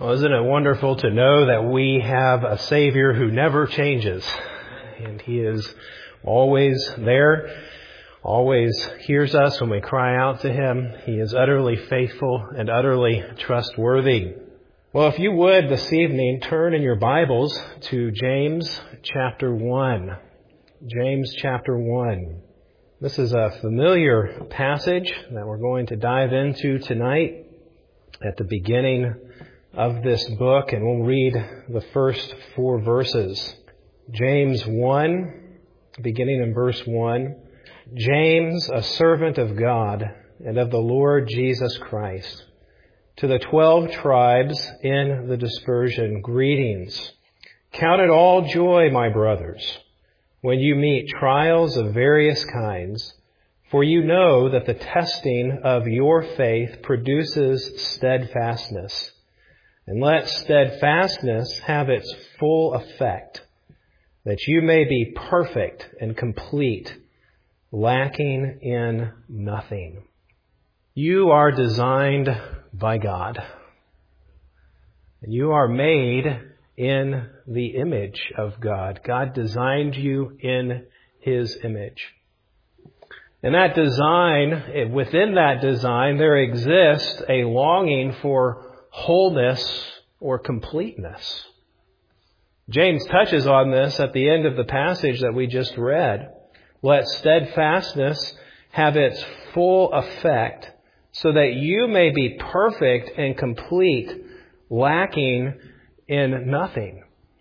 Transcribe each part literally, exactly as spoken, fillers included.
Well, isn't it wonderful to know that we have a Savior who never changes, and He is always there, always hears us when we cry out to Him. He is utterly faithful and utterly trustworthy. Well, if you would this evening, turn in your Bibles to James chapter one. James chapter one. This is a familiar passage that we're going to dive into tonight at the beginning of this book, and we'll read the first four verses. James one, beginning in verse one. James, a servant of God and of the Lord Jesus Christ, to the twelve tribes in the dispersion, greetings. Count it all joy, my brothers, when you meet trials of various kinds, for you know that the testing of your faith produces steadfastness. And let steadfastness have its full effect, that you may be perfect and complete, lacking in nothing. You are designed by God. You are made in the image of God. God designed you in His image. And that design, within that design, there exists a longing for wholeness or completeness. James touches on this at the end of the passage that we just read. Let steadfastness have its full effect, so that you may be perfect and complete, lacking in nothing.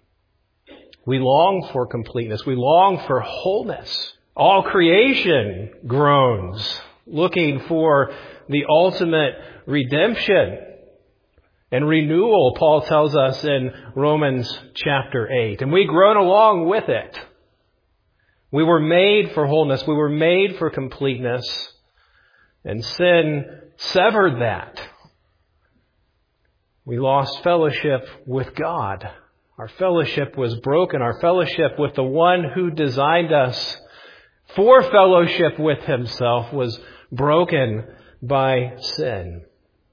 We long for completeness. We long for wholeness. All creation groans, looking for the ultimate redemption and renewal, Paul tells us in Romans chapter eight. And we groan along with it. We were made for wholeness. We were made for completeness. And sin severed that. We lost fellowship with God. Our fellowship was broken. Our fellowship with the one who designed us for fellowship with Himself was broken by sin.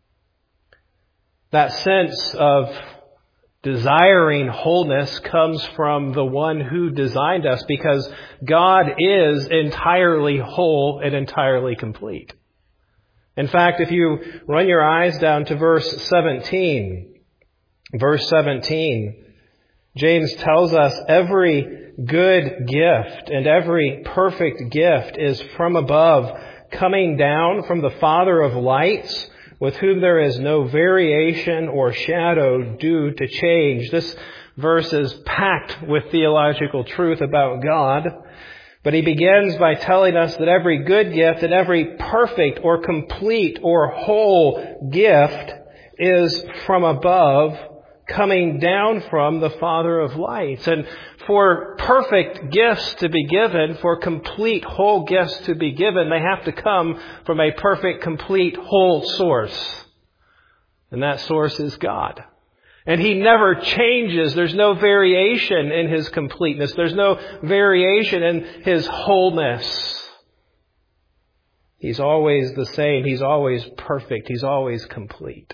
That sense of desiring wholeness comes from the one who designed us, because God is entirely whole and entirely complete. In fact, if you run your eyes down to verse seventeen, verse seventeen, James tells us every good gift and every perfect gift is from above, coming down from the Father of lights, with whom there is no variation or shadow due to change. This verse is packed with theological truth about God. But he begins by telling us that every good gift and every perfect or complete or whole gift is from above, coming down from the Father of lights. And for perfect gifts to be given, for complete whole gifts to be given, they have to come from a perfect, complete, whole source. And that source is God. And He never changes. There's no variation in His completeness. There's no variation in His wholeness. He's always the same. He's always perfect. He's always complete.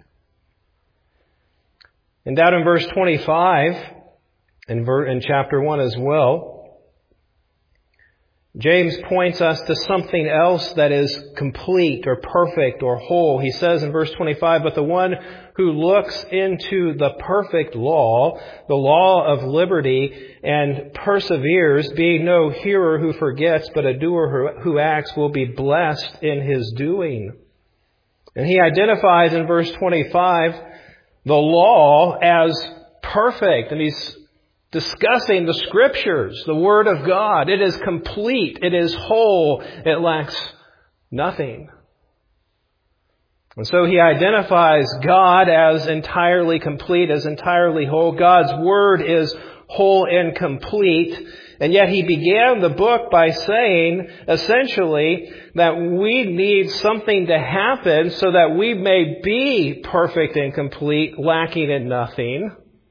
And down in verse twenty-five, in, ver- in chapter one as well, James points us to something else that is complete or perfect or whole. He says in verse twenty-five, but the one who looks into the perfect law, the law of liberty, and perseveres, being no hearer who forgets, but a doer who acts, will be blessed in his doing. And he identifies in verse twenty-five the law as perfect. And he's discussing the Scriptures, the Word of God. It is complete. It is whole. It lacks nothing. And so he identifies God as entirely complete, as entirely whole. God's Word is whole and complete. And yet he began the book by saying, essentially, that we need something to happen so that we may be perfect and complete, lacking in nothing.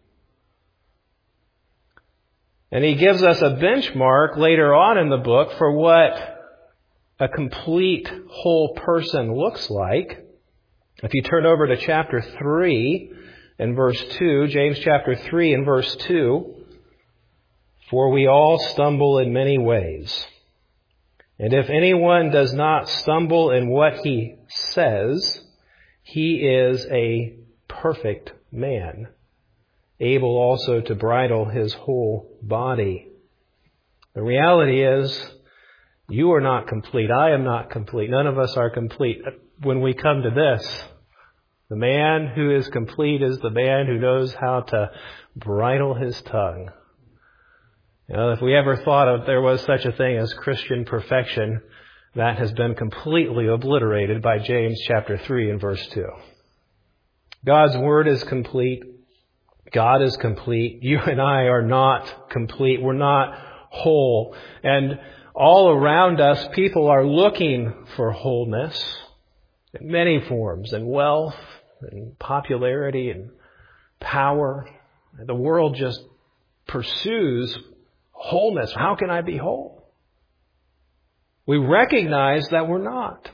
And he gives us a benchmark later on in the book for what a complete whole person looks like. If you turn over to chapter three, and verse two, James chapter three and verse two, "For we all stumble in many ways. And if anyone does not stumble in what he says, he is a perfect man, able also to bridle his whole body." The reality is, you are not complete. I am not complete. None of us are complete. When we come to this, the man who is complete is the man who knows how to bridle his tongue. You know, if we ever thought of there was such a thing as Christian perfection, that has been completely obliterated by James chapter three and verse two. God's Word is complete. God is complete. You and I are not complete. We're not whole. And all around us, people are looking for wholeness in many forms, and wealth, and popularity, and power. The world just pursues wholeness. How can I be whole? We recognize that we're not.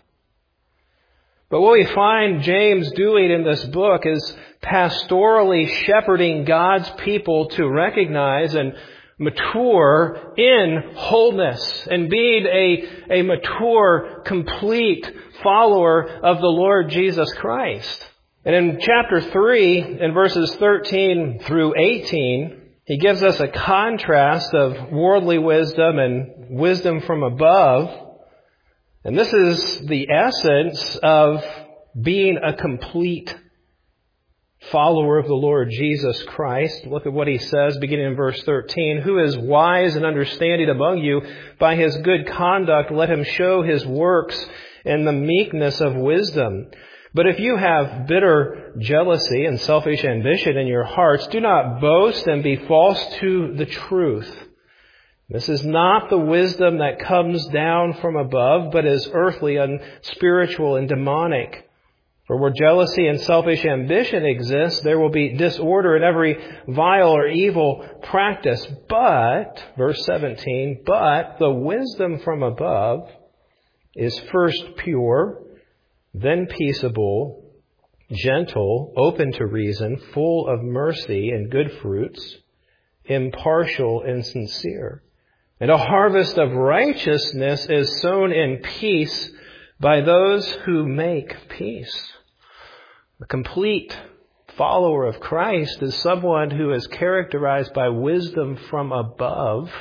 But what we find James doing in this book is pastorally shepherding God's people to recognize and mature in wholeness and being a, a mature, complete follower of the Lord Jesus Christ. And in chapter three, in verses thirteen through eighteen, he gives us a contrast of worldly wisdom and wisdom from above. And this is the essence of being a complete follower of the Lord Jesus Christ. Look at what he says, beginning in verse thirteen. "Who is wise and understanding among you? By his good conduct let him show his works in the meekness of wisdom. But if you have bitter jealousy and selfish ambition in your hearts, do not boast and be false to the truth. This is not the wisdom that comes down from above, but is earthly and spiritual and demonic. For where jealousy and selfish ambition exist, there will be disorder in every vile or evil practice. But," verse seventeen, "but the wisdom from above is first pure, then peaceable, gentle, open to reason, full of mercy and good fruits, impartial and sincere. And a harvest of righteousness is sown in peace by those who make peace." A complete follower of Christ is someone who is characterized by wisdom from above,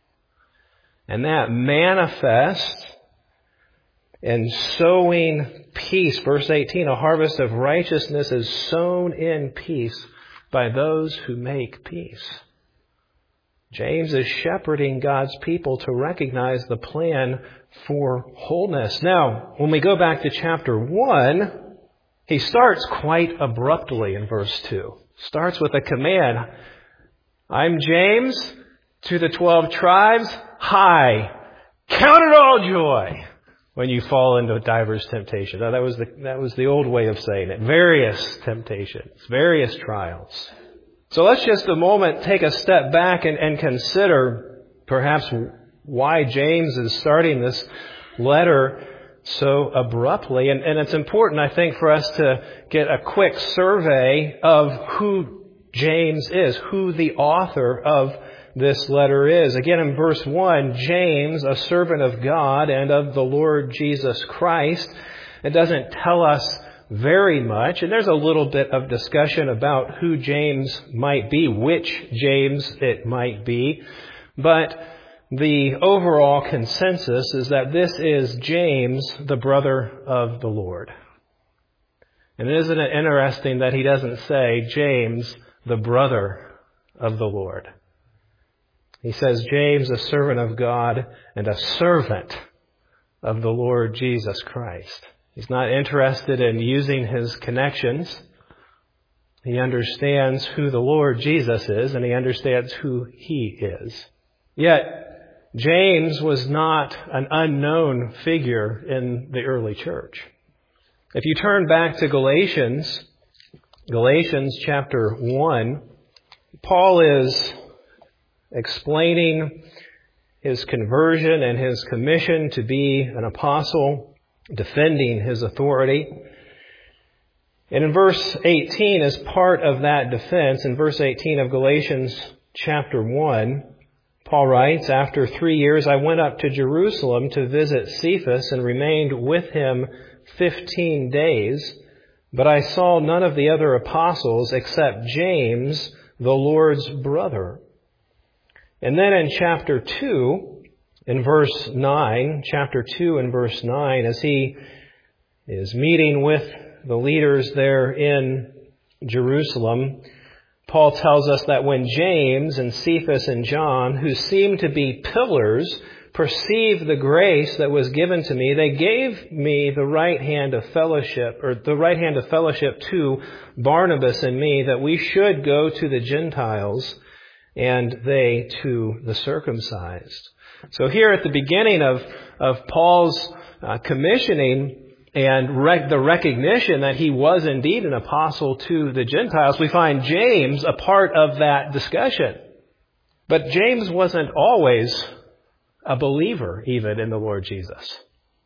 and that manifests in sowing peace. Verse eighteen, "A harvest of righteousness is sown in peace by those who make peace." James is shepherding God's people to recognize the plan for wholeness. Now, when we go back to chapter one, he starts quite abruptly in verse two. Starts with a command. "I'm James, to the twelve tribes, hi, count it all joy when you fall into divers temptations." Now, that was the, that was the old way of saying it. Various temptations, various trials. So let's just a moment take a step back and, and consider perhaps why James is starting this letter so abruptly. And, and it's important, I think, for us to get a quick survey of who James is, who the author of this letter is. Again, in verse one, James, a servant of God and of the Lord Jesus Christ. It doesn't tell us very much, and there's a little bit of discussion about who James might be, which James it might be, but the overall consensus is that this is James, the brother of the Lord. And isn't it interesting that he doesn't say James, the brother of the Lord? He says James, a servant of God and a servant of the Lord Jesus Christ. He's not interested in using his connections. He understands who the Lord Jesus is, and he understands who he is. Yet, James was not an unknown figure in the early church. If you turn back to Galatians, Galatians chapter one, Paul is explaining his conversion and his commission to be an apostle, defending his authority. And in verse eighteen, as part of that defense, in verse eighteen of Galatians chapter one, Paul writes, "After three years I went up to Jerusalem to visit Cephas and remained with him fifteen days, but I saw none of the other apostles except James, the Lord's brother." And then in chapter two, in verse nine, chapter two and verse nine, as he is meeting with the leaders there in Jerusalem, Paul tells us that when James and Cephas and John, who seemed to be pillars, perceived the grace that was given to me, they gave me the right hand of fellowship, or the right hand of fellowship to Barnabas and me, that we should go to the Gentiles and they to the circumcised. So here at the beginning of, of Paul's uh, commissioning and rec- the recognition that he was indeed an apostle to the Gentiles, we find James a part of that discussion. But James wasn't always a believer even in the Lord Jesus.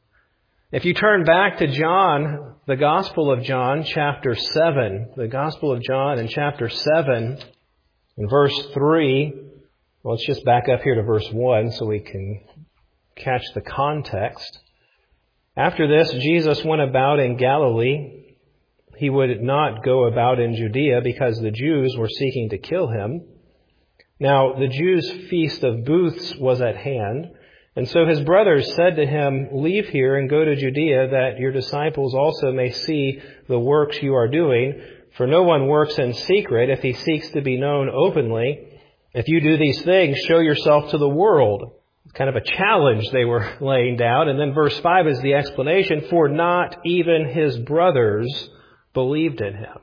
If you turn back to John, the Gospel of John, chapter seven, the Gospel of John in chapter seven, in verse three, well, let's just back up here to verse one so we can catch the context. After this, Jesus went about in Galilee. He would not go about in Judea because the Jews were seeking to kill him. Now, the Jews' feast of booths was at hand, and so his brothers said to him, "Leave here and go to Judea, that your disciples also may see the works you are doing. For no one works in secret if he seeks to be known openly. If you do these things, show yourself to the world." It's kind of a challenge they were laying down. And then verse five is the explanation, "For not even his brothers believed in him."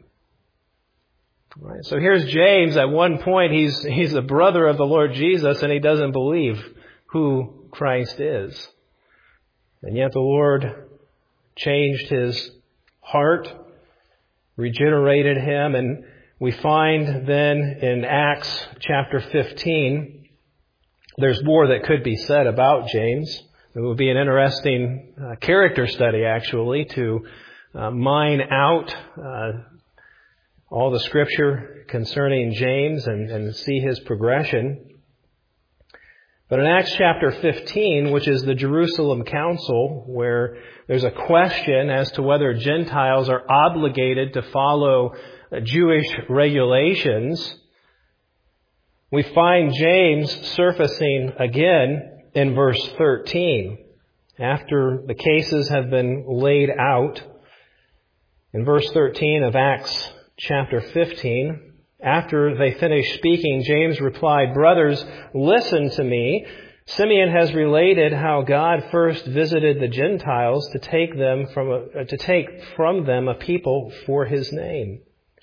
All right, so here's James. At one point, he's he's a brother of the Lord Jesus, and he doesn't believe who Christ is. And yet the Lord changed his heart, regenerated him, and we find then in Acts chapter fifteen, there's more that could be said about James. It would be an interesting uh, character study, actually, to uh, mine out uh, all the Scripture concerning James and, and see his progression. But in Acts chapter fifteen, which is the Jerusalem Council, where there's a question as to whether Gentiles are obligated to follow Jewish regulations, we find James surfacing again in verse thirteen. After the cases have been laid out, in verse thirteen of Acts chapter fifteen, after they finished speaking, James replied, "Brothers, listen to me. Simeon has related how God first visited the Gentiles to take them from a, to take from them a people for his name.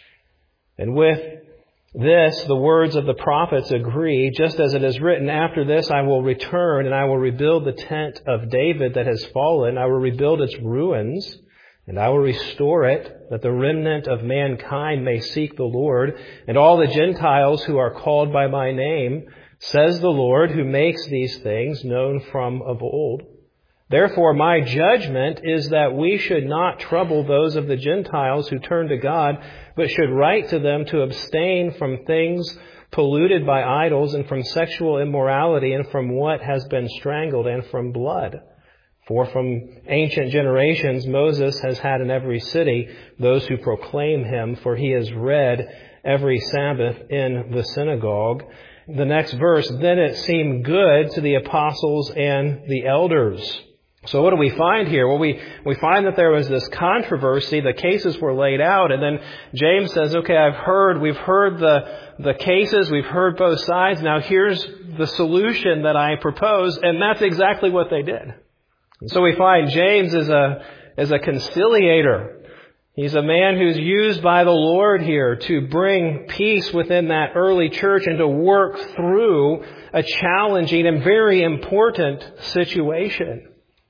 And with this, the words of the prophets agree, just as it is written, after this I will return and I will rebuild the tent of David that has fallen. I will rebuild its ruins and I will restore it, that the remnant of mankind may seek the Lord, and all the Gentiles who are called by my name, says the Lord, who makes these things known from of old. Therefore, my judgment is that we should not trouble those of the Gentiles who turn to God, but should write to them to abstain from things polluted by idols and from sexual immorality and from what has been strangled and from blood. For from ancient generations Moses has had in every city those who proclaim him, for he is read every Sabbath in the synagogue." The next verse, "Then it seemed good to the apostles and the elders." So what do we find here? Well, we, we find that there was this controversy. The cases were laid out. And then James says, okay, I've heard, we've heard the, the cases. We've heard both sides. Now here's the solution that I propose. And that's exactly what they did. And so we find James is a, is a conciliator. He's a man who's used by the Lord here to bring peace within that early church and to work through a challenging and very important situation.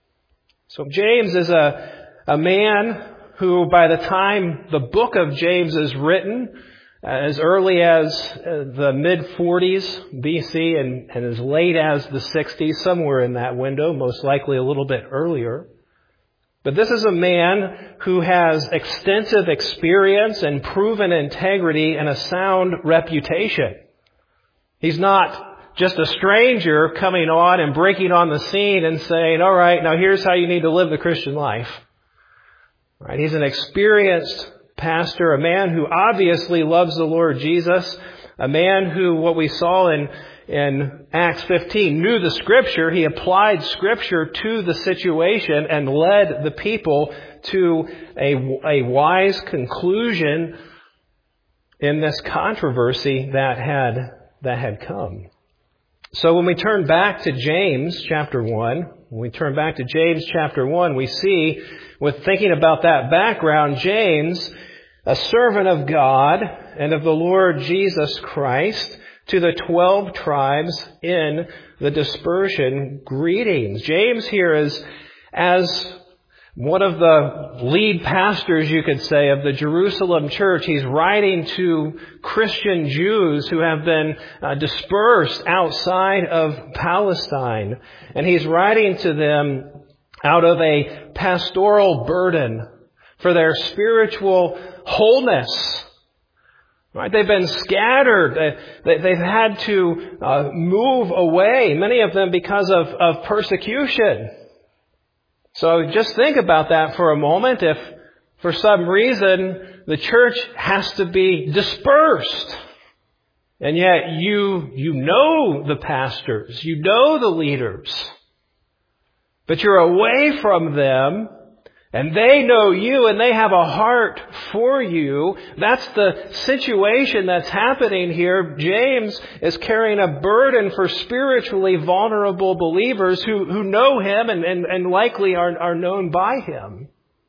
So James is a, a man who, by the time the book of James is written, as early as the mid forties B C and, and as late as the sixties, somewhere in that window, most likely a little bit earlier, But this is a man who has extensive experience and proven integrity and a sound reputation. He's not just a stranger coming on and breaking on the scene and saying, all right, now here's how you need to live the Christian life. Right? He's an experienced pastor, a man who obviously loves the Lord Jesus, a man who, what we saw in, in Acts fifteen, knew the Scripture. He applied Scripture to the situation and led the people to a, a wise conclusion in this controversy that had, that had come. So when we turn back to James chapter one, when we turn back to James chapter one, we see, with thinking about that background, James, a servant of God and of the Lord Jesus Christ, to the twelve tribes in the dispersion, greetings. James here is, as one of the lead pastors, you could say, of the Jerusalem church. He's writing to Christian Jews who have been uh, dispersed outside of Palestine. And he's writing to them out of a pastoral burden for their spiritual wholeness. Right? They've been scattered. They, they've had to uh, move away, many of them because of, of persecution. So just think about that for a moment. If for some reason the church has to be dispersed, and yet you, you know the pastors, you know the leaders, but you're away from them, and they know you and they have a heart for you. That's the situation that's happening here. James is carrying a burden for spiritually vulnerable believers who, who know him and, and, and likely are, are known by him.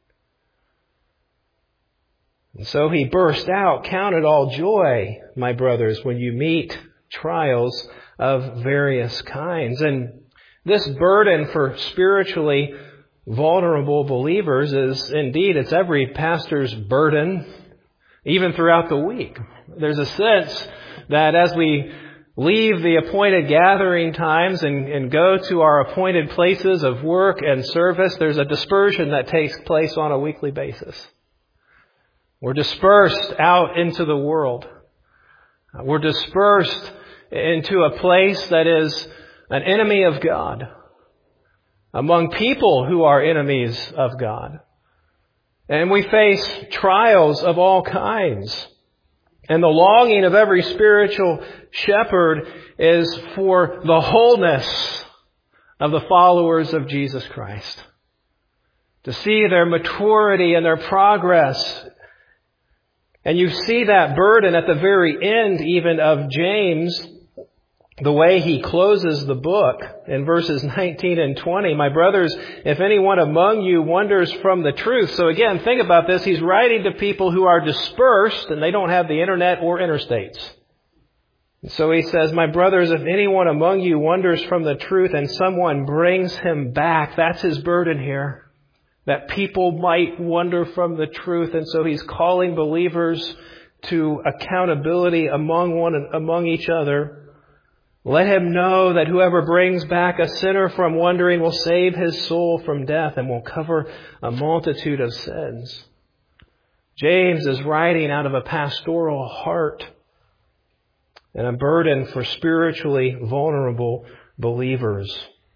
And so he burst out, "Count it all joy, my brothers, when you meet trials of various kinds." And this burden for spiritually vulnerable believers is indeed, it's every pastor's burden, even throughout the week. There's a sense that as we leave the appointed gathering times and, and go to our appointed places of work and service, there's a dispersion that takes place on a weekly basis. We're dispersed out into the world. We're dispersed into a place that is an enemy of God, among people who are enemies of God. And we face trials of all kinds. And the longing of every spiritual shepherd is for the wholeness of the followers of Jesus Christ. To see their maturity and their progress. And you see that burden at the very end even of James, the way he closes the book in verses nineteen and twenty. "My brothers, if anyone among you wanders from the truth." So again, think about this. He's writing to people who are dispersed and they don't have the internet or interstates. So he says, "My brothers, if anyone among you wanders from the truth and someone brings him back," that's his burden here. That people might wander from the truth. And so he's calling believers to accountability among one among each other. "Let him know that whoever brings back a sinner from wandering will save his soul from death and will cover a multitude of sins." James is writing out of a pastoral heart and a burden for spiritually vulnerable believers.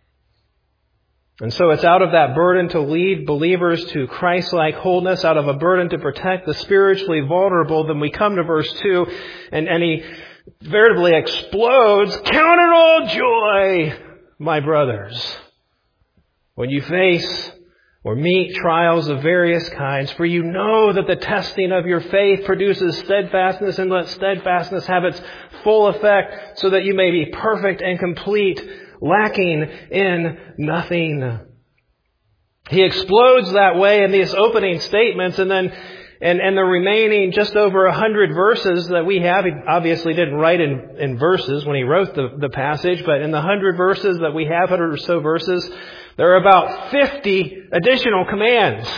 And so it's out of that burden to lead believers to Christ-like wholeness, out of a burden to protect the spiritually vulnerable. Then we come to verse two, and, and he veritably explodes. "Count it all joy, my brothers, when you face or meet trials of various kinds, for you know that the testing of your faith produces steadfastness, and let steadfastness have its full effect, so that you may be perfect and complete, lacking in nothing." He explodes that way in these opening statements, and then And, and the remaining just over a hundred verses that we have, he obviously didn't write in, in verses when he wrote the, the passage, but in the hundred verses that we have, hundred or so verses, there are about fifty additional commands.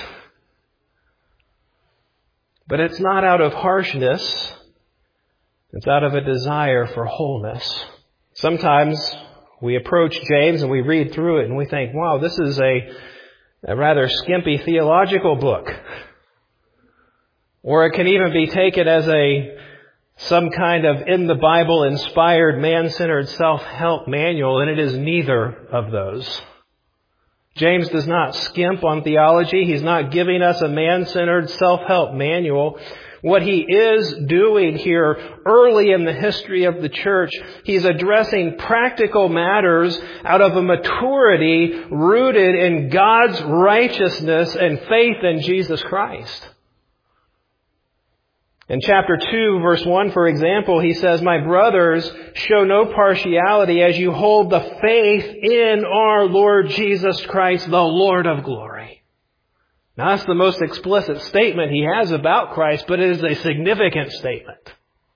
But it's not out of harshness. It's out of a desire for wholeness. Sometimes we approach James and we read through it and we think, wow, this is a a rather skimpy theological book. Or it can even be taken as a some kind of in the Bible inspired man-centered self-help manual, and it is neither of those. James does not skimp on theology. He's not giving us a man-centered self-help manual. What he is doing here early in the history of the church, he's addressing practical matters out of a maturity rooted in God's righteousness and faith in Jesus Christ. In chapter two, verse one, for example, he says, "My brothers, show no partiality as you hold the faith in our Lord Jesus Christ, the Lord of glory." Now, that's the most explicit statement he has about Christ, but it is a significant statement.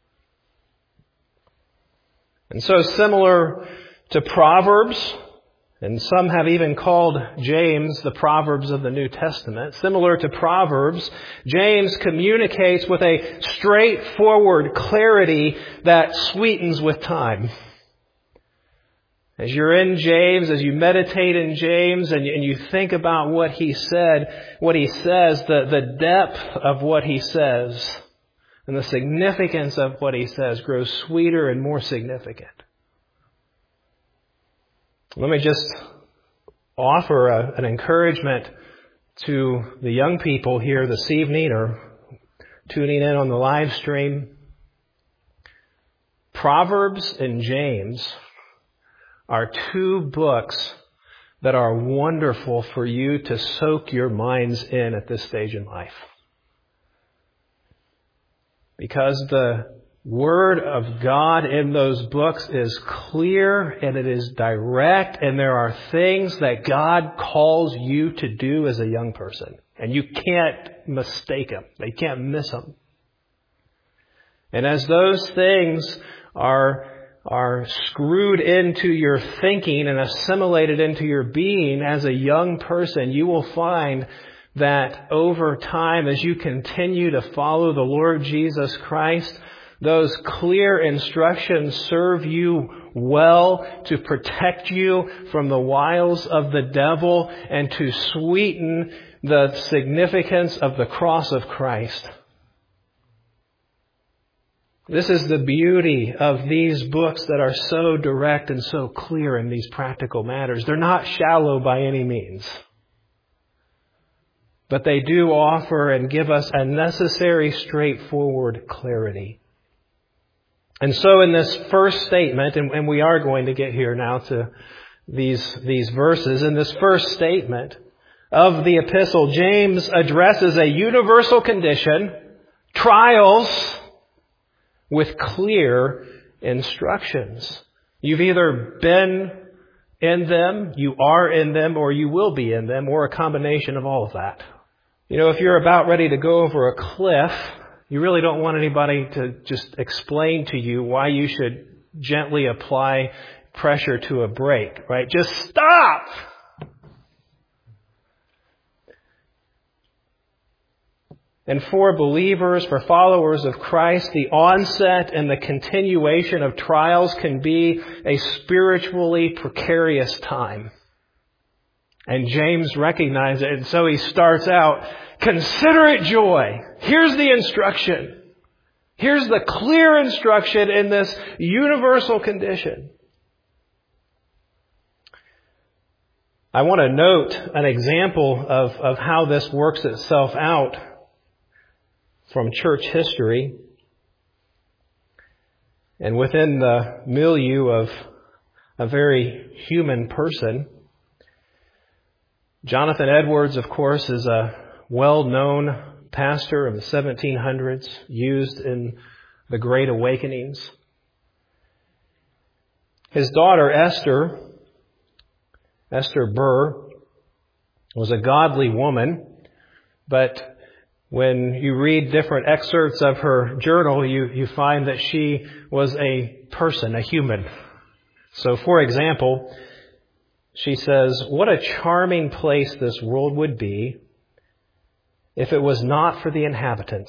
And so similar to Proverbs, and some have even called James the Proverbs of the New Testament. Similar to Proverbs, James communicates with a straightforward clarity that sweetens with time. As you're in James, as you meditate in James and you, and you think about what he said, what he says, the, the depth of what he says and the significance of what he says grows sweeter and more significant. Let me just offer a, an encouragement to the young people here this evening or tuning in on the live stream. Proverbs and James are two books that are wonderful for you to soak your minds in at this stage in life. Because the Word of God in those books is clear and it is direct, and there are things that God calls you to do as a young person. And you can't mistake them. You can't miss them. And as those things are, are screwed into your thinking and assimilated into your being as a young person, you will find that over time, as you continue to follow the Lord Jesus Christ, those clear instructions serve you well to protect you from the wiles of the devil and to sweeten the significance of the cross of Christ. This is the beauty of these books that are so direct and so clear in these practical matters. They're not shallow by any means. But they do offer and give us a necessary, straightforward clarity. And so in this first statement, and, and we are going to get here now to these, these verses, in this first statement of the epistle, James addresses a universal condition, trials, with clear instructions. You've either been in them, you are in them, or you will be in them, or a combination of all of that. You know, if you're about ready to go over a cliff, you really don't want anybody to just explain to you why you should gently apply pressure to a brake, right? Just stop! And for believers, for followers of Christ, the onset and the continuation of trials can be a spiritually precarious time. And James recognized it, and so he starts out, consider it joy. Here's the instruction. Here's the clear instruction in this universal condition. I want to note an example of, of how this works itself out from church history. And within the milieu of a very human person, Jonathan Edwards, of course, is a well-known pastor of the seventeen hundreds, used in the Great Awakenings. His daughter, Esther, Esther Burr, was a godly woman, but when you read different excerpts of her journal, you, you find that she was a person, a human. So, for example, she says, what a charming place this world would be if it was not for the inhabitants.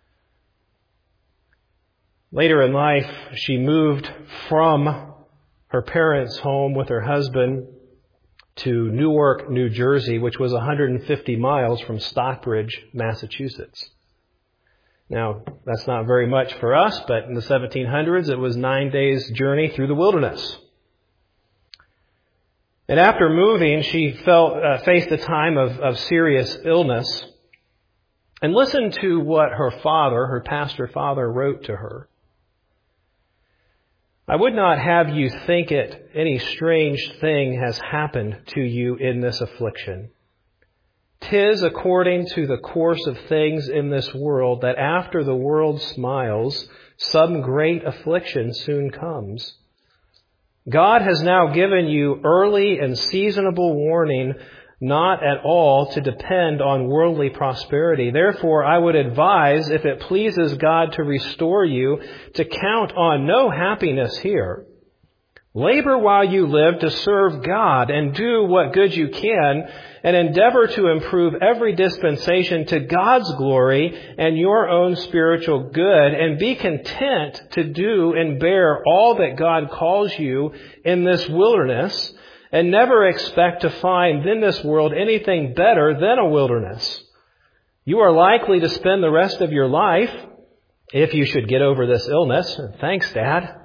Later in life, she moved from her parents' home with her husband to Newark, New Jersey, which was one hundred fifty miles from Stockbridge, Massachusetts. Now, that's not very much for us, but in the seventeen hundreds, it was nine days' journey through the wilderness. And after moving, she felt, uh, faced a time of, of serious illness. And listen to what her father, her pastor father, wrote to her. I would not have you think it any strange thing has happened to you in this affliction. 'Tis according to the course of things in this world that after the world smiles, some great affliction soon comes. God has now given you early and seasonable warning not at all to depend on worldly prosperity. Therefore, I would advise, if it pleases God to restore you, to count on no happiness here. Labor while you live to serve God and do what good you can, and endeavor to improve every dispensation to God's glory and your own spiritual good, and be content to do and bear all that God calls you in this wilderness, and never expect to find in this world anything better than a wilderness. You are likely to spend the rest of your life, if you should get over this illness, and thanks, Dad,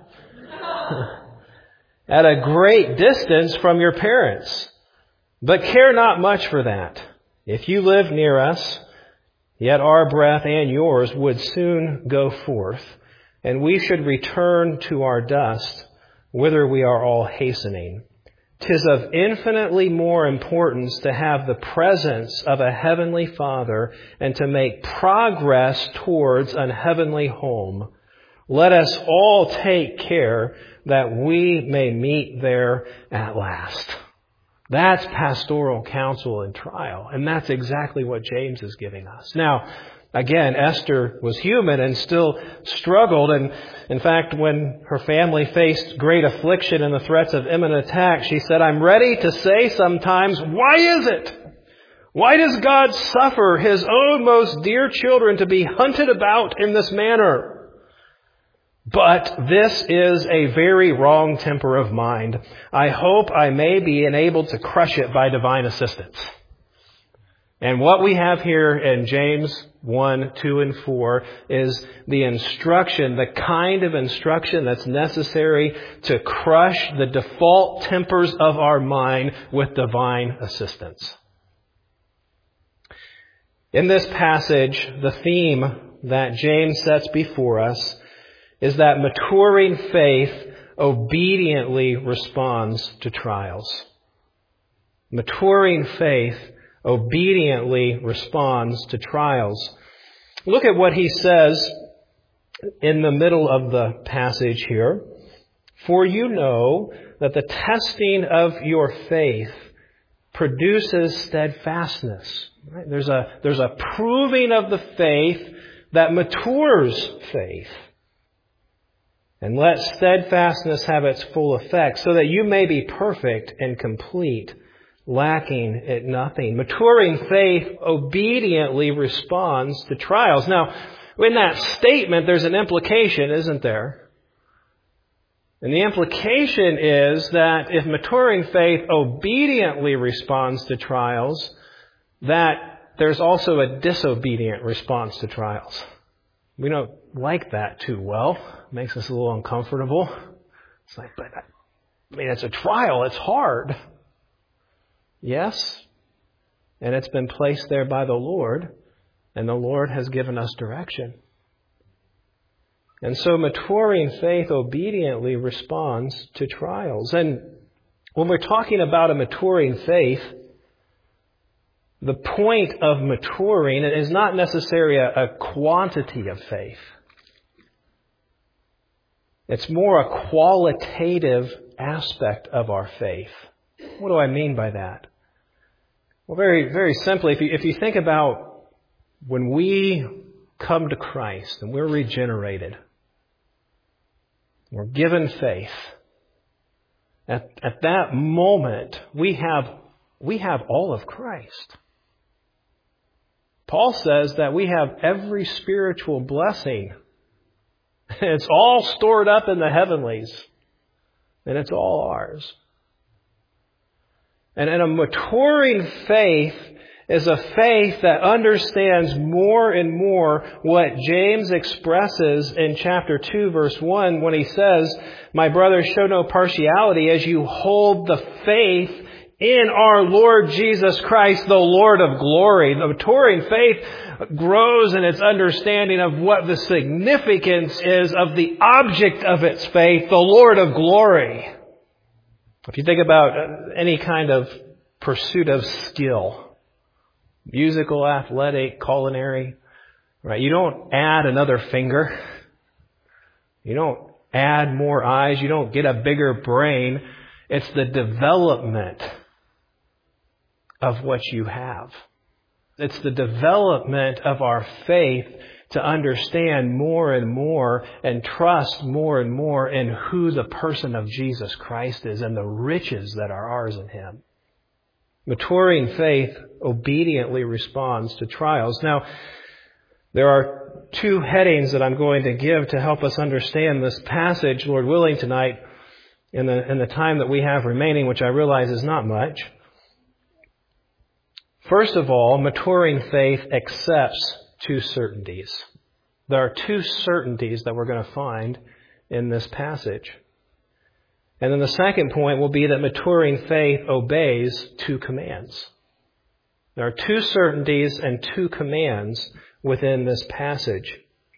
at a great distance from your parents. But care not much for that. If you live near us, yet our breath and yours would soon go forth, and we should return to our dust, whither we are all hastening. 'Tis of infinitely more importance to have the presence of a heavenly Father and to make progress towards an heavenly home. Let us all take care that we may meet there at last. That's pastoral counsel and trial. And that's exactly what James is giving us. Now, again, Esther was human and still struggled. And in fact, when her family faced great affliction and the threats of imminent attack, she said, I'm ready to say sometimes, why is it? Why does God suffer His own most dear children to be hunted about in this manner? But this is a very wrong temper of mind. I hope I may be enabled to crush it by divine assistance. And what we have here in James one, two, and four is the instruction, the kind of instruction that's necessary to crush the default tempers of our mind with divine assistance. In this passage, the theme that James sets before us is that maturing faith obediently responds to trials. Maturing faith obediently responds to trials. Look at what he says in the middle of the passage here. For you know that the testing of your faith produces steadfastness. Right? There's a, there's a proving of the faith that matures faith. And let steadfastness have its full effect, so that you may be perfect and complete, lacking at nothing. Maturing faith obediently responds to trials. Now, in that statement, there's an implication, isn't there? And the implication is that if maturing faith obediently responds to trials, that there's also a disobedient response to trials. We don't like that too well. It makes us a little uncomfortable. It's like, but I mean, it's a trial. It's hard. Yes. And it's been placed there by the Lord. And the Lord has given us direction. And so maturing faith obediently responds to trials. And when we're talking about a maturing faith, the point of maturing is not necessarily a, a quantity of faith. It's more a qualitative aspect of our faith. What do I mean by that? Well, very, very simply, if you, if you think about when we come to Christ and we're regenerated, we're given faith. At, at that moment, we have, we have all of Christ. Paul says that we have every spiritual blessing. It's all stored up in the heavenlies. and it's all ours. And, and a maturing faith is a faith that understands more and more what James expresses in chapter two, verse one, when he says, "My brothers, show no partiality as you hold the faith in our Lord Jesus Christ, the Lord of glory." The maturing faith grows in its understanding of what the significance is of the object of its faith, the Lord of glory. If you think about any kind of pursuit of skill, musical, athletic, culinary, right? You don't add another finger. You don't add more eyes. You don't get a bigger brain. It's the development of what you have. It's the development of our faith to understand more and more and trust more and more in who the person of Jesus Christ is and the riches that are ours in Him. Maturing faith obediently responds to trials. Now, there are two headings that I'm going to give to help us understand this passage, Lord willing, tonight in the, in the time that we have remaining, which I realize is not much. First of all, maturing faith accepts two certainties. There are two certainties that we're going to find in this passage. And then the second point will be that maturing faith obeys two commands. There are two certainties and two commands within this passage.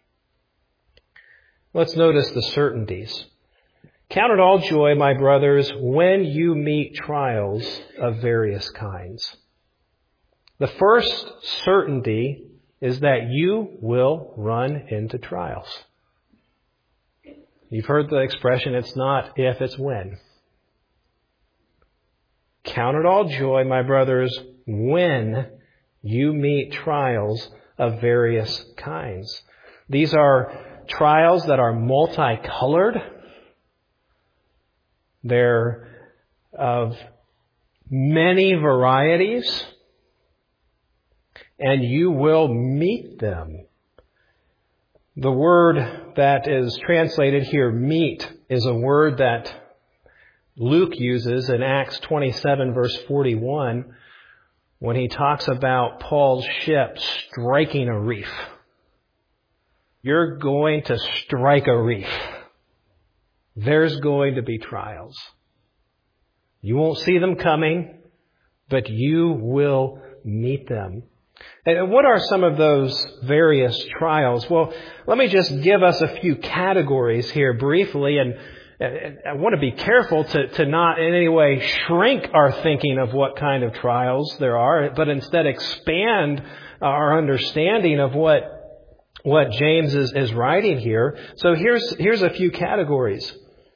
Let's notice the certainties. "Count it all joy, my brothers, when you meet trials of various kinds." The first certainty is that you will run into trials. You've heard the expression, it's not if, it's when. Count it all joy, my brothers, when you meet trials of various kinds. These are trials that are multicolored. They're of many varieties. And you will meet them. The word that is translated here, meet, is a word that Luke uses in Acts twenty-seven, verse forty-one, when he talks about Paul's ship striking a reef. You're going to strike a reef. There's going to be trials. You won't see them coming, but you will meet them. And what are some of those various trials? Well, let me just give us a few categories here briefly, and I want to be careful to, to not in any way shrink our thinking of what kind of trials there are, but instead expand our understanding of what what James is, is writing here. So here's here's a few categories.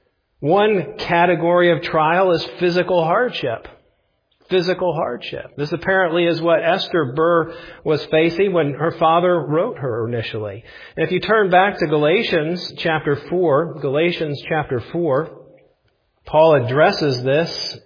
One category of trial is physical hardship. Physical hardship. This apparently is what Esther Burr was facing when her father wrote her initially. And if you turn back to Galatians chapter four, Galatians chapter four, Paul addresses this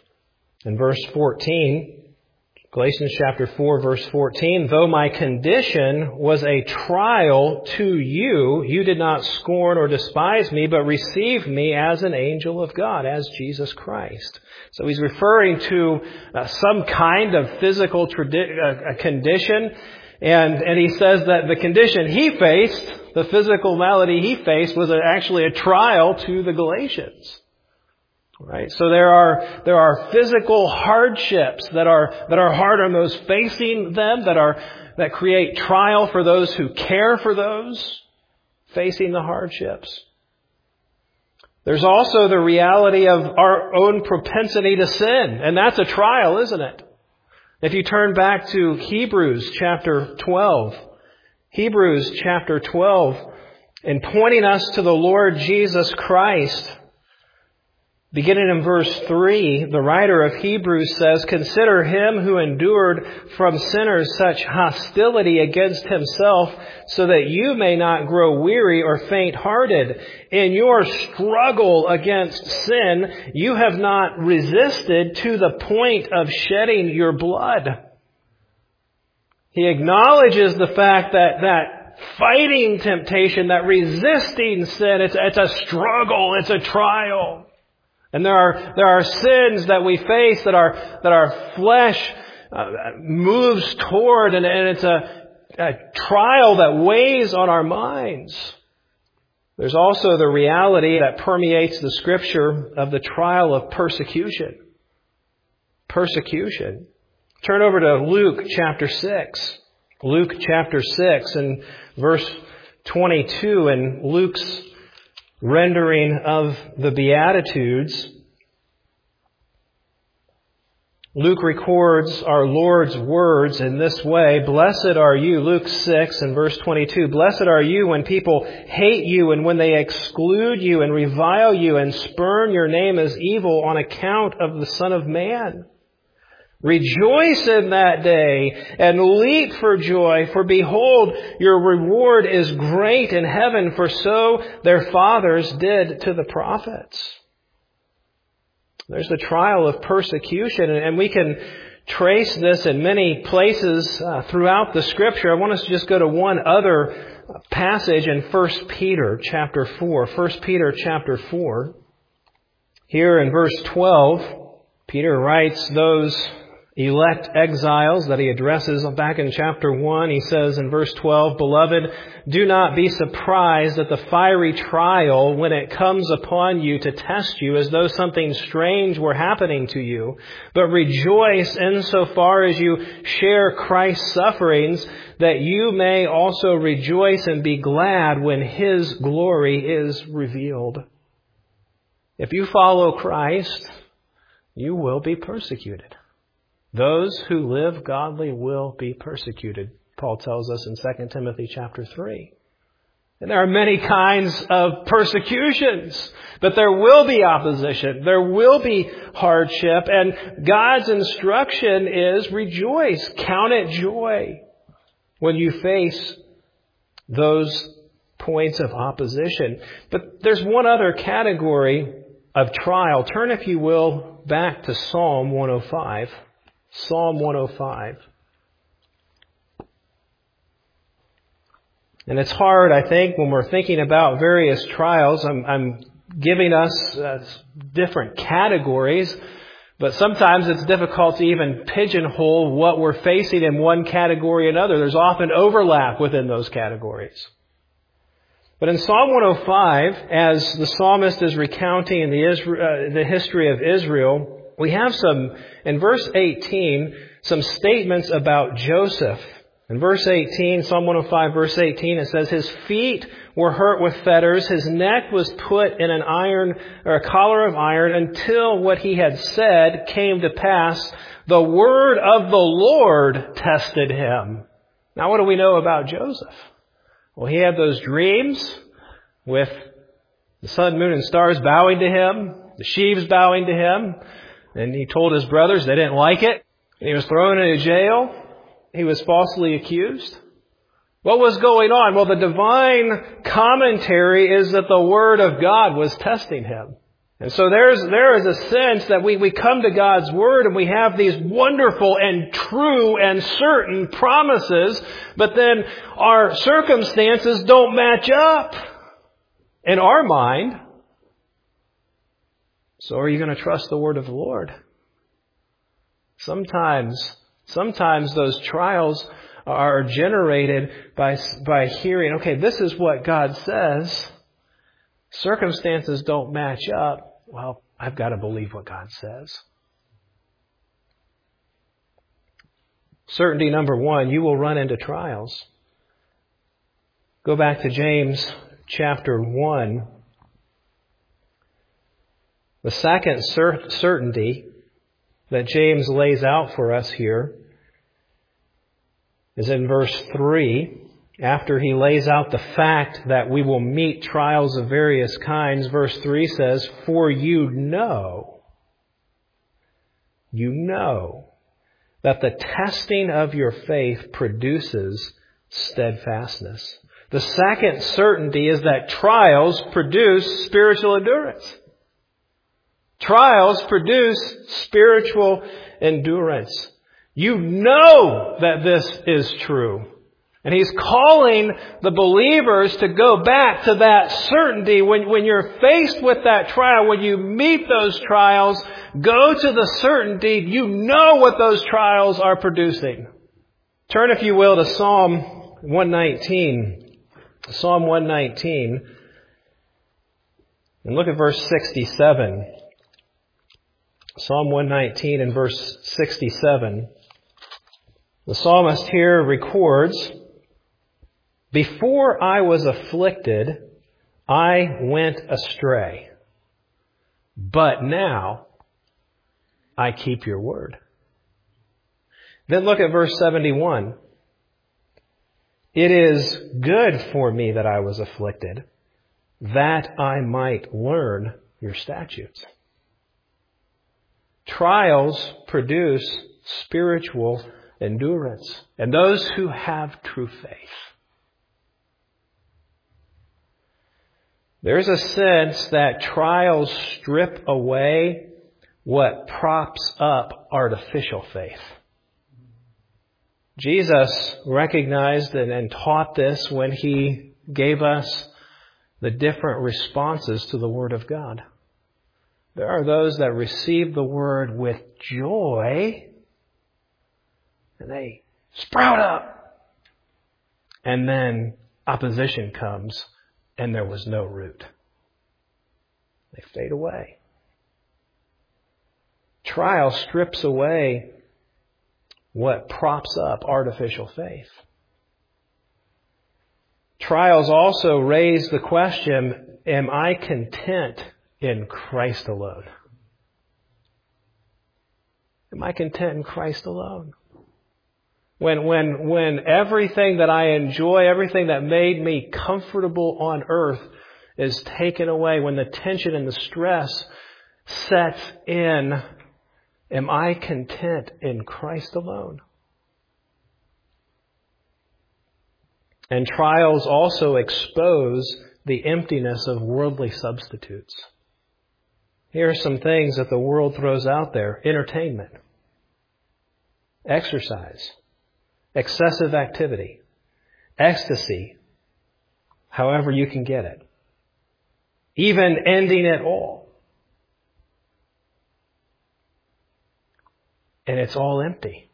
in verse fourteen. Galatians chapter four, verse fourteen, "Though my condition was a trial to you, you did not scorn or despise me, but received me as an angel of God," as Jesus Christ. So he's referring to uh, some kind of physical tradi- uh, condition. And, and he says that the condition he faced, the physical malady he faced, was actually a trial to the Galatians. Right? So there are, there are physical hardships that are, that are hard on those facing them, that are, that create trial for those who care for those facing the hardships. There's also the reality of our own propensity to sin. And that's a trial, isn't it? If you turn back to Hebrews chapter twelve, Hebrews chapter twelve, in pointing us to the Lord Jesus Christ, beginning in verse three, the writer of Hebrews says, "Consider him who endured from sinners such hostility against himself, so that you may not grow weary or faint-hearted. In your struggle against sin, you have not resisted to the point of shedding your blood." He acknowledges the fact that that fighting temptation, that resisting sin, it's, it's a struggle, it's a trial. And there are, there are sins that we face that our, that our flesh uh, moves toward, and, and it's a, a trial that weighs on our minds. There's also the reality that permeates the Scripture of the trial of persecution. Persecution. Turn over to Luke chapter six. Luke chapter six and verse twenty-two, in Luke's rendering of the Beatitudes, Luke records our Lord's words in this way. Blessed are you, Luke six and verse twenty-two, blessed are you when people hate you and when they exclude you and revile you and spurn your name as evil on account of the Son of Man. Rejoice in that day and leap for joy, for behold, your reward is great in heaven, for so their fathers did to the prophets. There's the trial of persecution, and we can trace this in many places uh, throughout the Scripture. I want us to just go to one other passage in First Peter chapter four. First Peter chapter four. Here in verse twelve, Peter writes those elect exiles that he addresses back in chapter one. He says in verse twelve, Beloved, do not be surprised at the fiery trial when it comes upon you to test you as though something strange were happening to you. But rejoice insofar as you share Christ's sufferings, that you may also rejoice and be glad when His glory is revealed. If you follow Christ, you will be persecuted. Those who live godly will be persecuted, Paul tells us in Second Timothy chapter three. And there are many kinds of persecutions, but there will be opposition. There will be hardship. And God's instruction is rejoice. Count it joy when you face those points of opposition. But there's one other category of trial. Turn, if you will, back to Psalm one oh five. Psalm one oh five. And it's hard, I think, when we're thinking about various trials. I'm, I'm giving us uh, different categories, but sometimes it's difficult to even pigeonhole what we're facing in one category or another. There's often overlap within those categories. But in Psalm one oh five, as the psalmist is recounting the, Israel, uh, the history of Israel, we have some, in verse eighteen, some statements about Joseph. In verse eighteen, Psalm one oh five, verse eighteen, it says, His feet were hurt with fetters, his neck was put in an iron, or a collar of iron, until what he had said came to pass. The word of the Lord tested him. Now, what do we know about Joseph? Well, he had those dreams with the sun, moon, and stars bowing to him, the sheaves bowing to him. And he told his brothers they didn't like it. He was thrown into jail. He was falsely accused. What was going on? Well, the divine commentary is that the Word of God was testing him. And so there's, there is a sense that we, we come to God's Word and we have these wonderful and true and certain promises, but then our circumstances don't match up in our mind. So are you going to trust the word of the Lord? Sometimes, sometimes those trials are generated by, by hearing, okay, this is what God says. Circumstances don't match up. Well, I've got to believe what God says. Certainty number one, you will run into trials. Go back to James chapter one. The second cer- certainty that James lays out for us here is in verse three. After he lays out the fact that we will meet trials of various kinds, verse three says, For you know, you know that the testing of your faith produces steadfastness. The second certainty is that trials produce spiritual endurance. Trials produce spiritual endurance. You know that this is true. And He's calling the believers to go back to that certainty. When, when you're faced with that trial, when you meet those trials, go to the certainty you know what those trials are producing. Turn, if you will, to Psalm one nineteen. Psalm one nineteen. And look at verse sixty-seven. Psalm one nineteen and verse sixty-seven. The psalmist here records, "Before I was afflicted, I went astray. But now I keep your word." Then look at verse seventy-one. "It is good for me that I was afflicted, that I might learn your statutes." Trials produce spiritual endurance, and those who have true faith. There's a sense that trials strip away what props up artificial faith. Jesus recognized and, and taught this when He gave us the different responses to the Word of God. There are those that receive the Word with joy, and they sprout up. And then opposition comes, and there was no root. They fade away. Trial strips away what props up artificial faith. Trials also raise the question, am I content in Christ alone? Am I content in Christ alone? When, when, when everything that I enjoy, everything that made me comfortable on earth is taken away, when the tension and the stress sets in, am I content in Christ alone? And trials also expose the emptiness of worldly substitutes. Here are some things that the world throws out there. Entertainment, exercise, excessive activity, ecstasy, however you can get it, even ending it all. And it's all empty.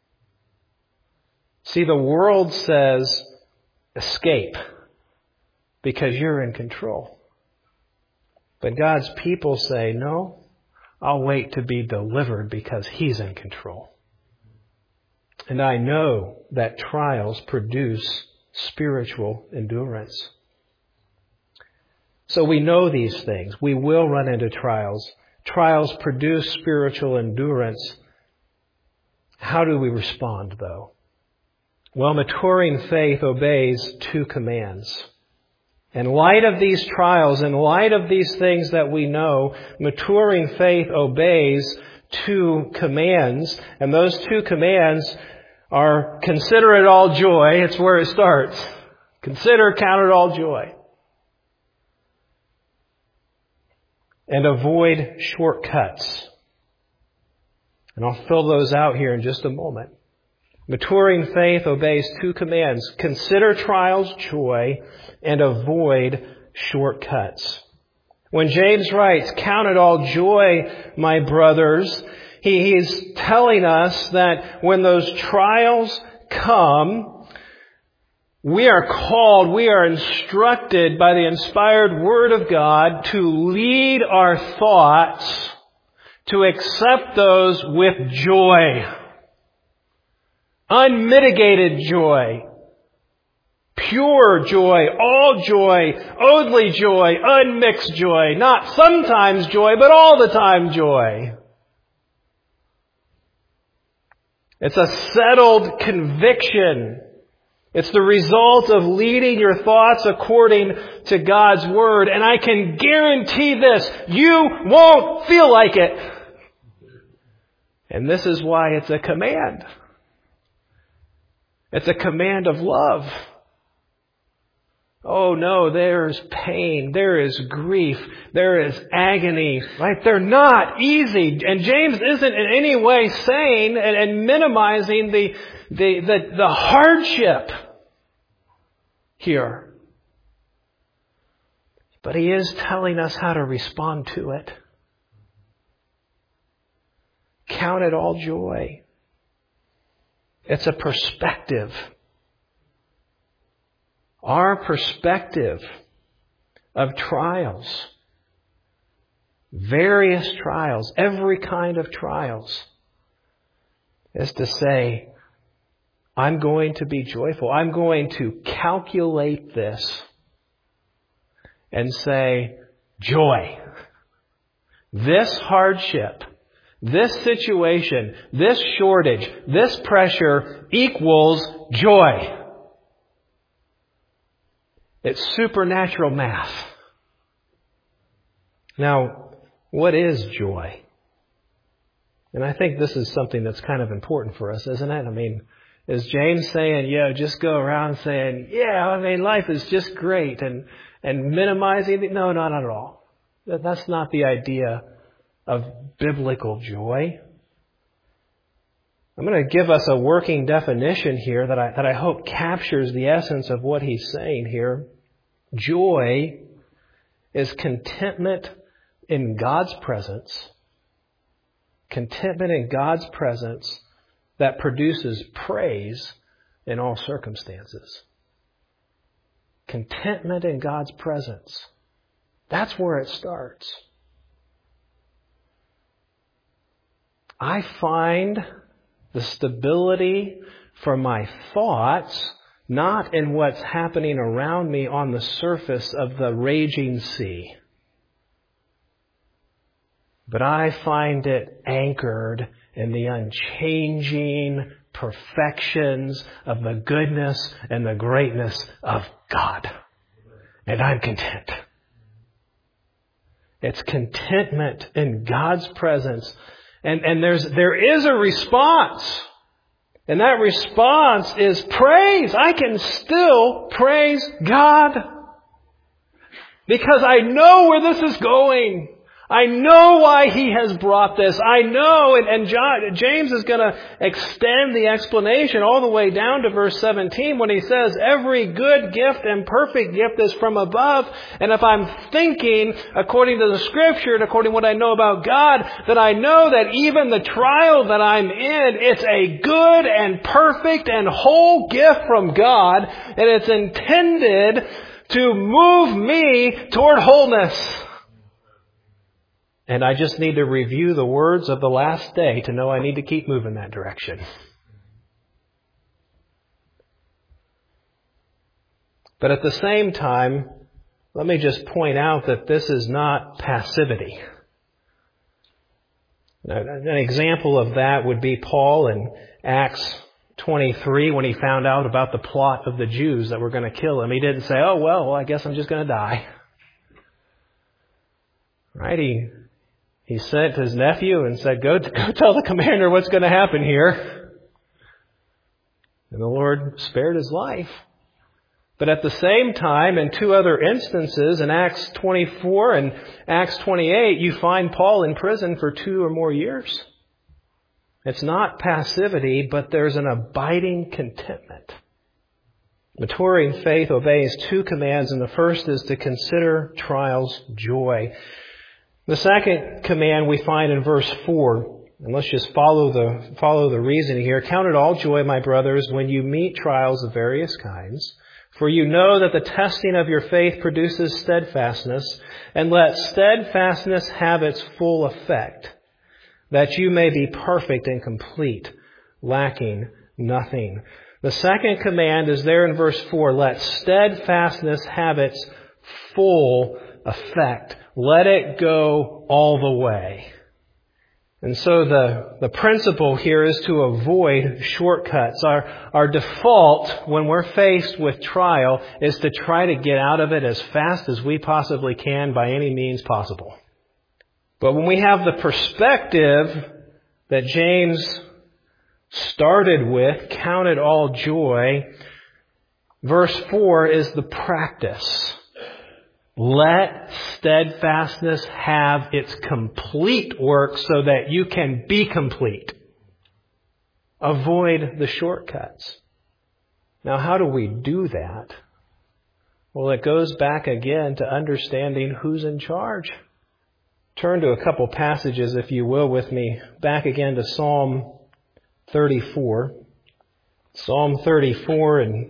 See, the world says, escape because you're in control. But God's people say, no, I'll wait to be delivered because He's in control. And I know that trials produce spiritual endurance. So we know these things. We will run into trials. Trials produce spiritual endurance. How do we respond, though? Well, maturing faith obeys two commands. In light of these trials, in light of these things that we know, maturing faith obeys two commands. And those two commands are consider it all joy. It's where it starts. Consider, count it all joy. And avoid shortcuts. And I'll fill those out here in just a moment. Maturing faith obeys two commands. Consider trials joy and avoid shortcuts. When James writes, count it all joy, my brothers, he, he's telling us that when those trials come, we are called, we are instructed by the inspired Word of God to lead our thoughts to accept those with joy. Unmitigated joy. Pure joy. All joy. Only joy. Unmixed joy. Not sometimes joy, but all the time joy. It's a settled conviction. It's the result of leading your thoughts according to God's Word. And I can guarantee this, you won't feel like it. And this is why it's a command. It's a command of love. Oh no, there's pain, there is grief, there is agony. Right? They're not easy. And James isn't in any way saying and, and minimizing the, the, the, the hardship. here. But He is telling us how to respond to it. Count it all joy. It's a perspective. Our perspective of trials, various trials, every kind of trials, is to say, I'm going to be joyful. I'm going to calculate this and say, joy. This hardship, this situation, this shortage, this pressure equals joy. It's supernatural math. Now, what is joy? And I think this is something that's kind of important for us, isn't it? I mean, is James saying, yeah, just go around saying, yeah, I mean, life is just great and, and minimizing it? No, not at all. That's not the idea of biblical joy. I'm going to give us a working definition here that I, that I hope captures the essence of what he's saying here. Joy is contentment in God's presence. Contentment in God's presence that produces praise in all circumstances. Contentment in God's presence. That's where it starts. I find the stability for my thoughts not in what's happening around me on the surface of the raging sea, but I find it anchored in the unchanging perfections of the goodness and the greatness of God. And I'm content. It's contentment in God's presence. And, and there's, there is a response. And that response is praise. I can still praise God. Because I know where this is going. I know why He has brought this. I know, and, and John, James is going to extend the explanation all the way down to verse seventeen when he says, every good gift and perfect gift is from above. And if I'm thinking according to the Scripture and according to what I know about God, then I know that even the trial that I'm in, it's a good and perfect and whole gift from God, and it's intended to move me toward wholeness. And I just need to review the words of the last day to know I need to keep moving that direction. But at the same time, let me just point out that this is not passivity. Now, an example of that would be Paul in Acts twenty-three when he found out about the plot of the Jews that were going to kill him. He didn't say, oh, well, well I guess I'm just going to die. Right? He... He sent his nephew and said, go, go tell the commander what's going to happen here. And the Lord spared his life. But at the same time, in two other instances, in Acts twenty-four and Acts twenty-eight, you find Paul in prison for two or more years. It's not passivity, but there's an abiding contentment. Maturing faith obeys two commands, and the first is to consider trials joy. The second command we find in verse four, and let's just follow the follow the reasoning here. Count it all joy, my brothers, when you meet trials of various kinds, for you know that the testing of your faith produces steadfastness, and let steadfastness have its full effect, that you may be perfect and complete, lacking nothing. The second command is there in verse four, let steadfastness have its full effect. Let it go all the way. And so the, the principle here is to avoid shortcuts. Our, our default when we're faced with trial is to try to get out of it as fast as we possibly can by any means possible. But when we have the perspective that James started with, count it all joy, verse four is the practice. Let steadfastness have its complete work so that you can be complete. Avoid the shortcuts. Now, how do we do that? Well, it goes back again to understanding who's in charge. Turn to a couple passages, if you will, with me. Back again to Psalm thirty-four. Psalm thirty-four, and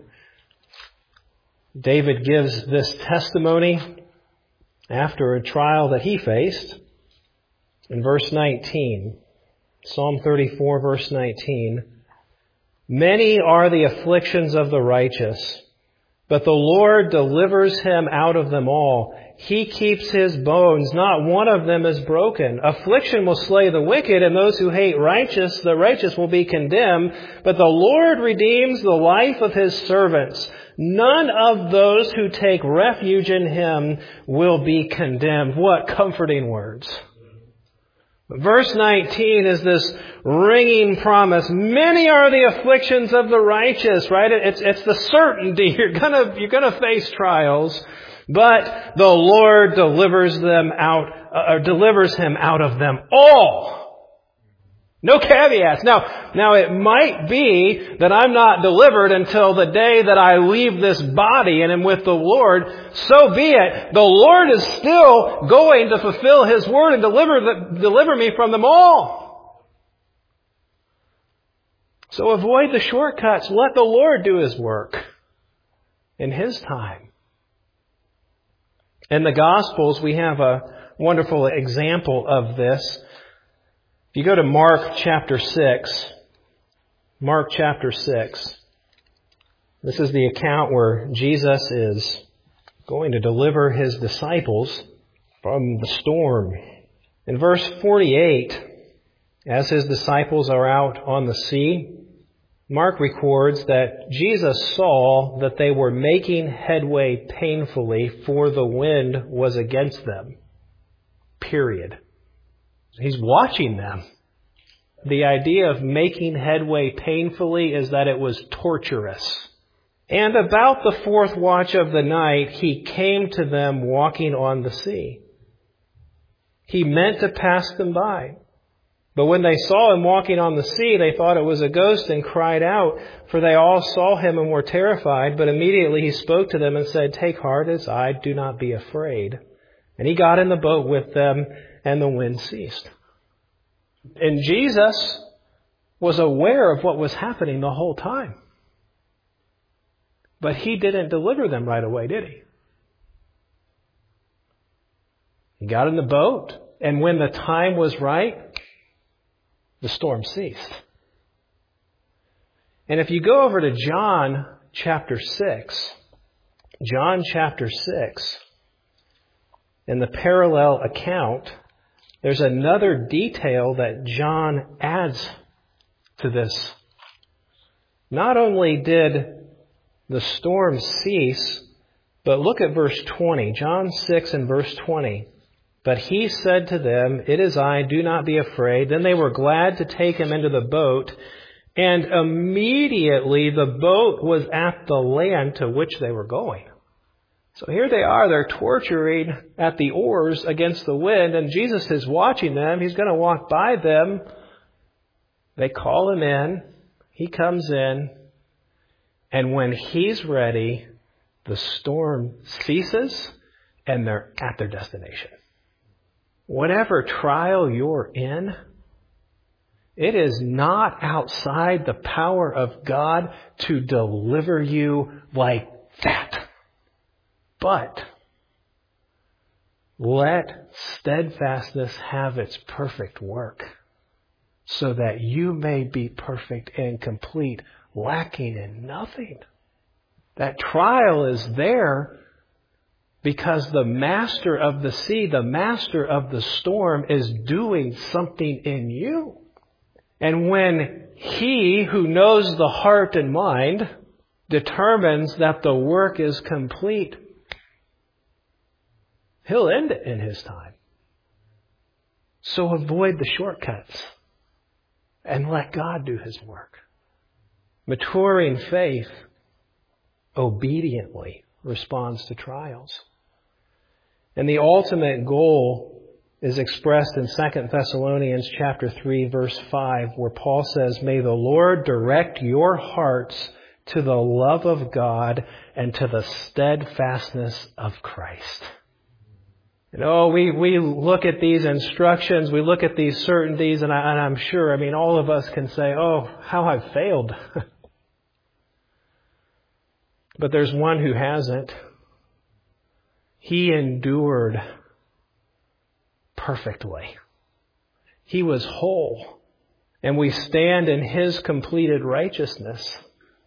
David gives this testimony after a trial that he faced. In verse nineteen, Psalm thirty-four, verse nineteen, "Many are the afflictions of the righteous, but the Lord delivers him out of them all. He keeps his bones, not one of them is broken. Affliction will slay the wicked, and those who hate righteous, the righteous will be condemned. But the Lord redeems the life of his servants. None of those who take refuge in him will be condemned." What comforting words. Verse nineteen is this ringing promise. Many are the afflictions of the righteous, right? It's, it's the certainty. You're gonna, you're gonna face trials, but the Lord delivers them out, uh, or delivers him out of them all. No caveats. Now, now it might be that I'm not delivered until the day that I leave this body and am with the Lord. So be it. The Lord is still going to fulfill His word and deliver the, deliver me from them all. So avoid the shortcuts. Let the Lord do His work in His time. In the Gospels, we have a wonderful example of this. If you go to Mark chapter six, Mark chapter six, this is the account where Jesus is going to deliver His disciples from the storm. In verse forty-eight, as His disciples are out on the sea, Mark records that Jesus saw that they were making headway painfully, for the wind was against them. Period. He's watching them. The idea of making headway painfully is that it was torturous. And about the fourth watch of the night, He came to them walking on the sea. He meant to pass them by. But when they saw Him walking on the sea, they thought it was a ghost and cried out, for they all saw Him and were terrified. But immediately He spoke to them and said, "Take heart, it's I, do not be afraid." And He got in the boat with them, and the wind ceased. And Jesus was aware of what was happening the whole time. But He didn't deliver them right away, did He? He got in the boat, and when the time was right, the storm ceased. And if you go over to John chapter six, John chapter six, in the parallel account, there's another detail that John adds to this. Not only did the storm cease, but look at verse twenty. John six and verse twenty. "But He said to them, 'It is I, do not be afraid.' Then they were glad to take Him into the boat, and immediately the boat was at the land to which they were going." So here they are, they're torturing at the oars against the wind, and Jesus is watching them. He's going to walk by them. They call Him in. He comes in. And when He's ready, the storm ceases and they're at their destination. Whatever trial you're in, it is not outside the power of God to deliver you like that. But let steadfastness have its perfect work, so that you may be perfect and complete, lacking in nothing. That trial is there because the master of the sea, the master of the storm, is doing something in you. And when He who knows the heart and mind determines that the work is complete, He'll end it in His time. So avoid the shortcuts and let God do His work. Maturing faith obediently responds to trials. And the ultimate goal is expressed in Second Thessalonians chapter three, verse five, where Paul says, "May the Lord direct your hearts to the love of God and to the steadfastness of Christ. You know, we, we look at these instructions, we look at these certainties, and, I, and I'm sure, I mean, all of us can say, oh, how I've failed. But there's one who hasn't. He endured perfectly. He was whole. And we stand in His completed righteousness.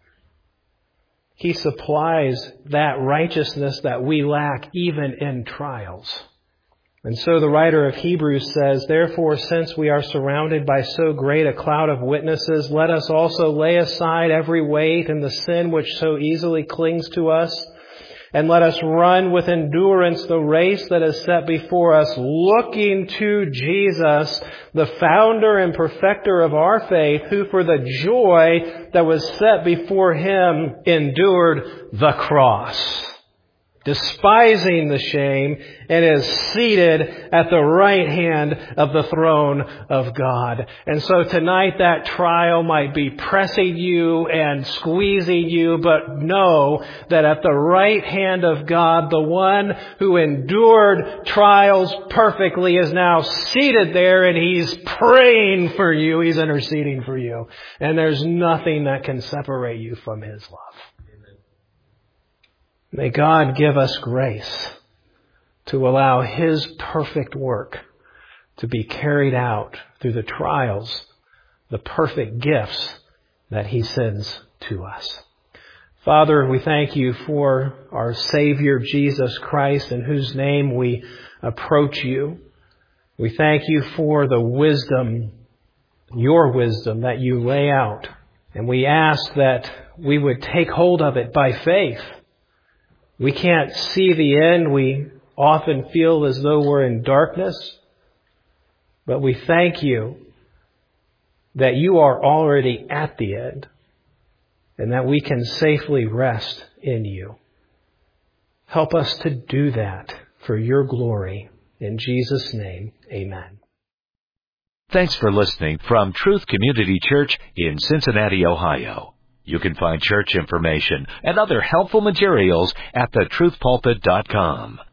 He supplies that righteousness that we lack even in trials. And so the writer of Hebrews says, therefore, since we are surrounded by so great a cloud of witnesses, let us also lay aside every weight and the sin which so easily clings to us. And let us run with endurance the race that is set before us, looking to Jesus, the founder and perfecter of our faith, who for the joy that was set before Him endured the cross, despising the shame, and is seated at the right hand of the throne of God. And so tonight that trial might be pressing you and squeezing you, but know that at the right hand of God, the one who endured trials perfectly is now seated there, and He's praying for you. He's interceding for you. And there's nothing that can separate you from His love. May God give us grace to allow His perfect work to be carried out through the trials, the perfect gifts that He sends to us. Father, we thank You for our Savior, Jesus Christ, in whose name we approach You. We thank You for the wisdom, Your wisdom that You lay out. And we ask that we would take hold of it by faith. We can't see the end. We often feel as though we're in darkness. But we thank You that You are already at the end and that we can safely rest in You. Help us to do that for Your glory. In Jesus' name, amen. Thanks for listening from Truth Community Church in Cincinnati, Ohio. You can find church information and other helpful materials at the truth pulpit dot com.